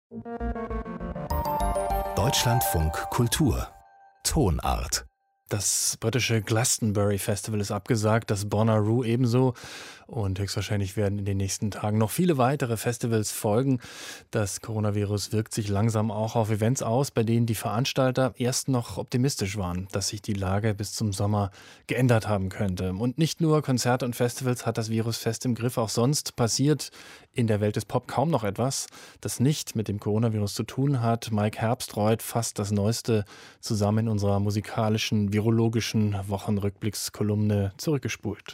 Deutschlandfunk Kultur Tonart. Das britische Glastonbury Festival ist abgesagt, das Bonnaroo ebenso. Und höchstwahrscheinlich werden in den nächsten Tagen noch viele weitere Festivals folgen. Das Coronavirus wirkt sich langsam auch auf Events aus, bei denen die Veranstalter erst noch optimistisch waren, dass sich die Lage bis zum Sommer geändert haben könnte. Und nicht nur Konzerte und Festivals hat das Virus fest im Griff, auch sonst passiert in der Welt des Pop kaum noch etwas, das nicht mit dem Coronavirus zu tun hat. Mike Herbstreuth fasst das Neueste zusammen in unserer musikalischen, virologischen Wochenrückblickskolumne zurückgespult.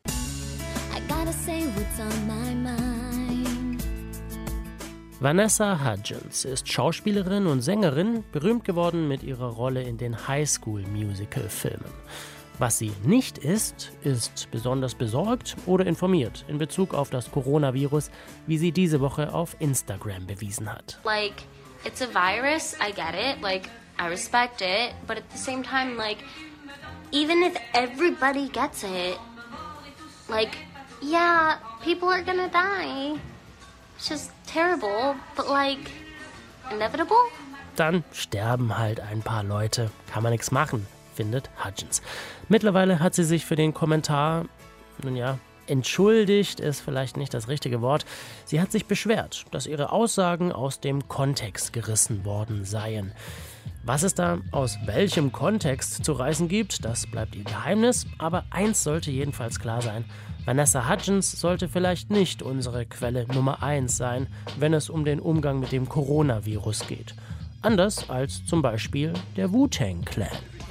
Vanessa Hudgens ist Schauspielerin und Sängerin, berühmt geworden mit ihrer Rolle in den Highschool-Musical-Filmen. Was sie nicht ist, ist besonders besorgt oder informiert in Bezug auf das Coronavirus, wie sie diese Woche auf Instagram bewiesen hat. Like, it's a virus, I get it, like, I respect it, but at the same time, like, even if everybody gets it, like, yeah, people are gonna die. It's just terrible, but like, inevitable? Dann sterben halt ein paar Leute. Kann man nichts machen, findet Hudgens. Mittlerweile hat sie sich für den Kommentar, entschuldigt ist vielleicht nicht das richtige Wort. Sie hat sich beschwert, dass ihre Aussagen aus dem Kontext gerissen worden seien. Was es da aus welchem Kontext zu reißen gibt, das bleibt ihr Geheimnis. Aber eins sollte jedenfalls klar sein. Vanessa Hudgens sollte vielleicht nicht unsere Quelle Nummer 1 sein, wenn es um den Umgang mit dem Coronavirus geht. Anders als zum Beispiel der Wu-Tang Clan.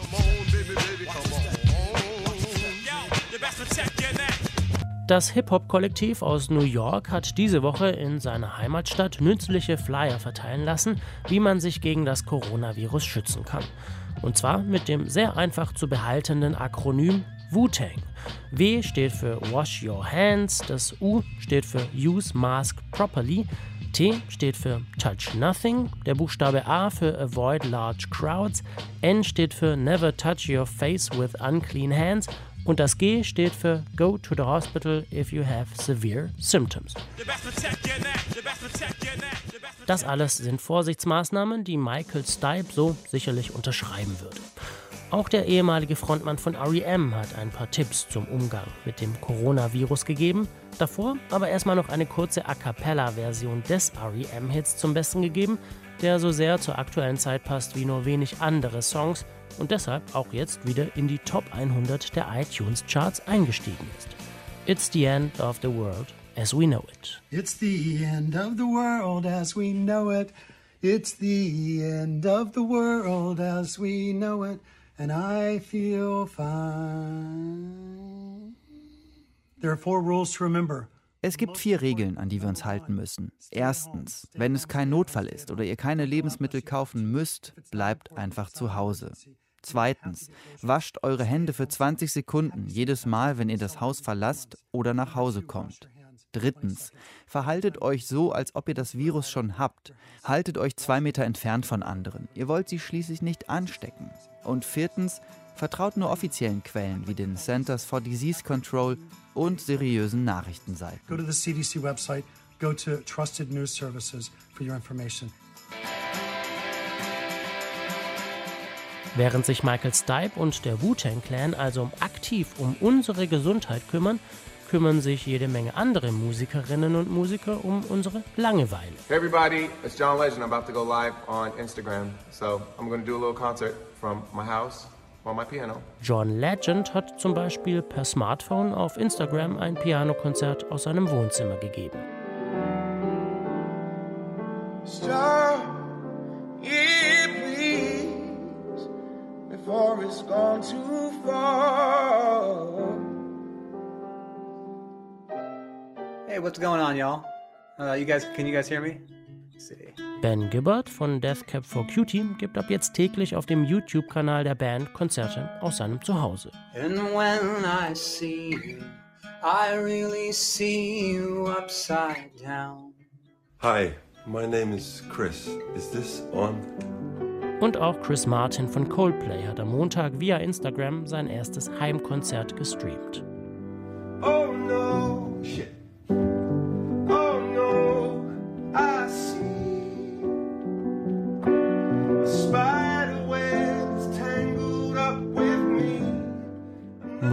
Das Hip-Hop-Kollektiv aus New York hat diese Woche in seiner Heimatstadt nützliche Flyer verteilen lassen, wie man sich gegen das Coronavirus schützen kann. Und zwar mit dem sehr einfach zu behaltenen Akronym Wu-Tang. W steht für Wash Your Hands, das U steht für Use Mask Properly, T steht für Touch Nothing, der Buchstabe A für Avoid Large Crowds, N steht für Never Touch Your Face with Unclean Hands und das G steht für Go to the Hospital if you have severe symptoms. Das alles sind Vorsichtsmaßnahmen, die Michael Stipe so sicherlich unterschreiben würde. Auch der ehemalige Frontmann von R.E.M. hat ein paar Tipps zum Umgang mit dem Coronavirus gegeben. Davor aber erstmal noch eine kurze A-Cappella-Version des R.E.M.-Hits zum Besten gegeben, der so sehr zur aktuellen Zeit passt wie nur wenig andere Songs und deshalb auch jetzt wieder in die Top 100 der iTunes-Charts eingestiegen ist. It's the end of the world as we know it. It's the end of the world as we know it. It's the end of the world as we know it. And I feel fine. There are 4 rules to remember. Es gibt 4 Regeln, an die wir uns halten müssen. Erstens, wenn es kein Notfall ist oder ihr keine Lebensmittel kaufen müsst, bleibt einfach zu Hause. Zweitens, wascht eure Hände für 20 Sekunden jedes Mal, wenn ihr das Haus verlasst oder nach Hause kommt. Drittens, verhaltet euch so, als ob ihr das Virus schon habt. Haltet euch 2 Meter entfernt von anderen. Ihr wollt sie schließlich nicht anstecken. Und viertens, vertraut nur offiziellen Quellen wie den Centers for Disease Control und seriösen Nachrichtenseiten. Go to the CDC website, go to trusted news services for your information. Während sich Michael Stipe und der Wu-Tang Clan also aktiv um unsere Gesundheit kümmern sich jede Menge andere Musikerinnen und Musiker um unsere Langeweile. Hey everybody, it's John Legend. I'm about to go live on Instagram. So I'm going to do a little concert from my house on my piano. John Legend hat zum Beispiel per Smartphone auf Instagram ein Pianokonzert aus seinem Wohnzimmer gegeben. Stop, yeah, please, before it's gone too far. Hey, what's going on, y'all? Can you guys hear me? Let's see. Ben Gibbard von Death Cab for Cutie gibt ab jetzt täglich auf dem YouTube-Kanal der Band Konzerte aus seinem Zuhause. And when I see you, I really see you upside down. Hi, my name is Chris. Is this on? Und auch Chris Martin von Coldplay hat am Montag via Instagram sein erstes Heimkonzert gestreamt. Oh no, shit. Oh no, I see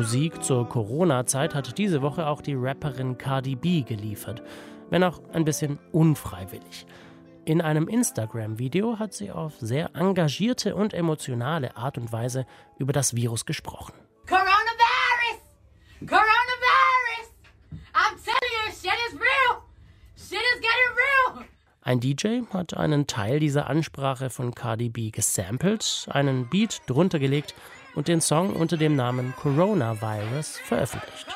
Musik zur Corona-Zeit hat diese Woche auch die Rapperin Cardi B geliefert, wenn auch ein bisschen unfreiwillig. In einem Instagram-Video hat sie auf sehr engagierte und emotionale Art und Weise über das Virus gesprochen. Coronavirus! Coronavirus! I'm telling you, shit is real! Shit is getting real! Ein DJ hat einen Teil dieser Ansprache von Cardi B gesampelt, einen Beat drunter gelegt und den Song unter dem Namen Coronavirus veröffentlicht.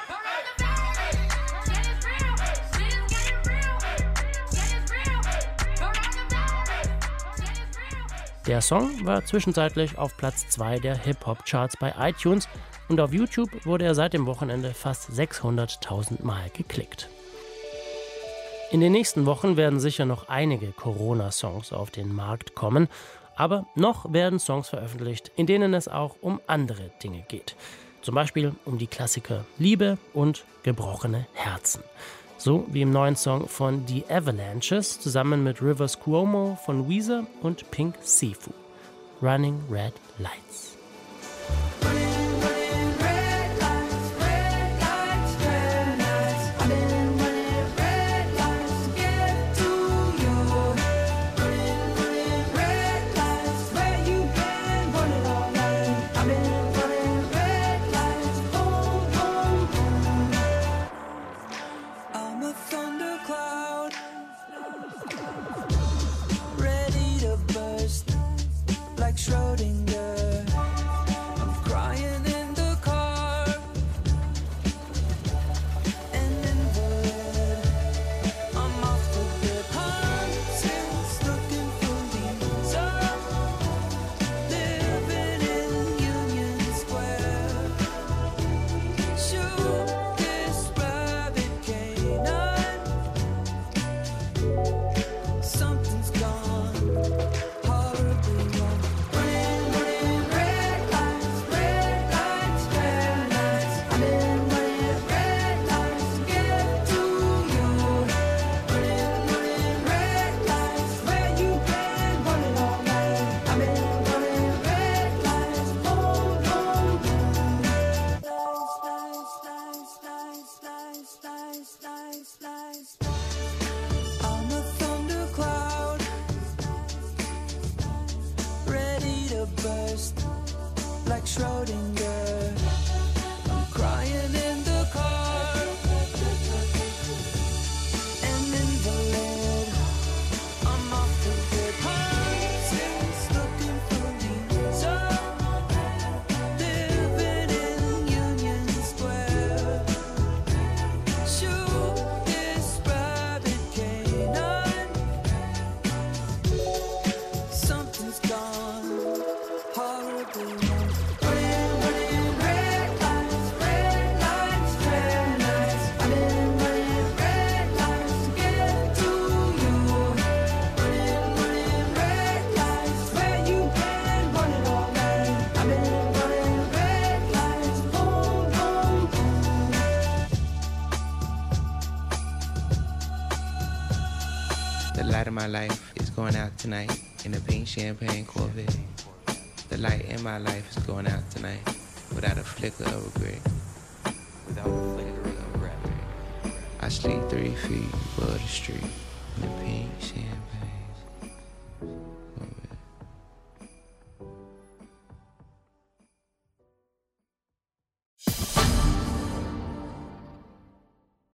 Der Song war zwischenzeitlich auf Platz 2 der Hip-Hop-Charts bei iTunes und auf YouTube wurde er seit dem Wochenende fast 600.000 Mal geklickt. In den nächsten Wochen werden sicher noch einige Corona-Songs auf den Markt kommen, aber noch werden Songs veröffentlicht, in denen es auch um andere Dinge geht. Zum Beispiel um die Klassiker Liebe und gebrochene Herzen. So wie im neuen Song von The Avalanches zusammen mit Rivers Cuomo von Weezer und Pink Sifu, Running Red Lights. Schrödinger, I'm crying in the car, an invalid, I'm off the good hunting, looking for reason, living in Union Square, shoot this rabbit canine, something's gone horribly wrong. I'm a thundercloud, ready to burst like Schrödinger. I'm crying in the car, an invalid. I'm off the good hunting, looking for reason, living in Union Square. Shoot this rabbit canine, something's gone horribly wrong. Running red lights, red lights, red lights. Running red lights to get to you. Running red lights where you can run it all night. I've been running red lights, boom, boom, boom. The light of my life is going out tonight in a pink champagne Corvette. The light in my life is going out tonight without a flicker of regret. Without a flicker of regret. I sleep 3 feet above the street in a pink champagne.